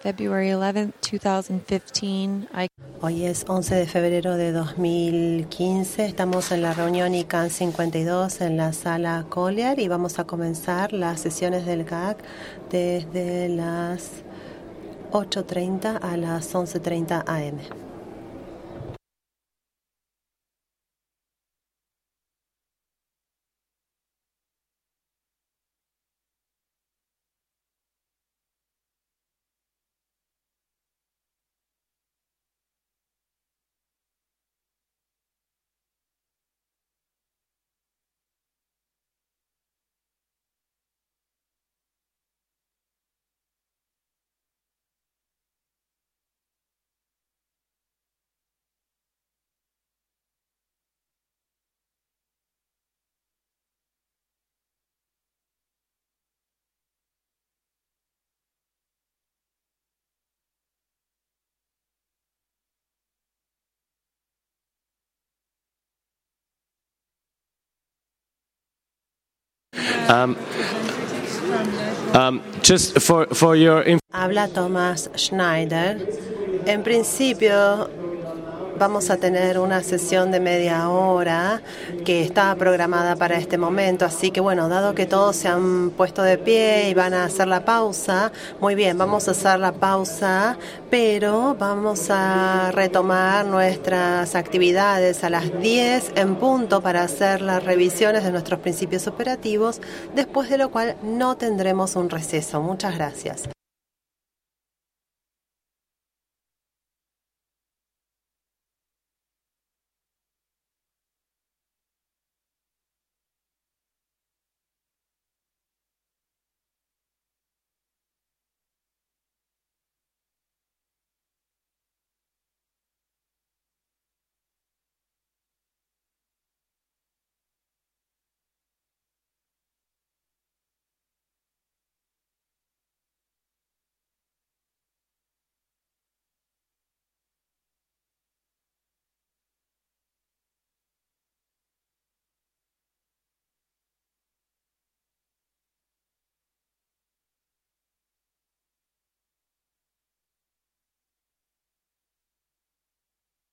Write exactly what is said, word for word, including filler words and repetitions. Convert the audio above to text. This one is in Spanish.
February eleventh, twenty fifteen. I... Hoy es once de febrero de dos mil quince. Estamos en la reunión I C A N cincuenta y dos en la sala Collier y vamos a comenzar las sesiones del G A C desde las ocho treinta a las once treinta a eme. Um, um, just for, for your inf- Habla Thomas Schneider. En principio vamos a tener una sesión de media hora que está programada para este momento, así que bueno, dado que todos se han puesto de pie y van a hacer la pausa, muy bien, vamos a hacer la pausa, pero vamos a retomar nuestras actividades a las diez en punto para hacer las revisiones de nuestros principios operativos, después de lo cual no tendremos un receso. Muchas gracias.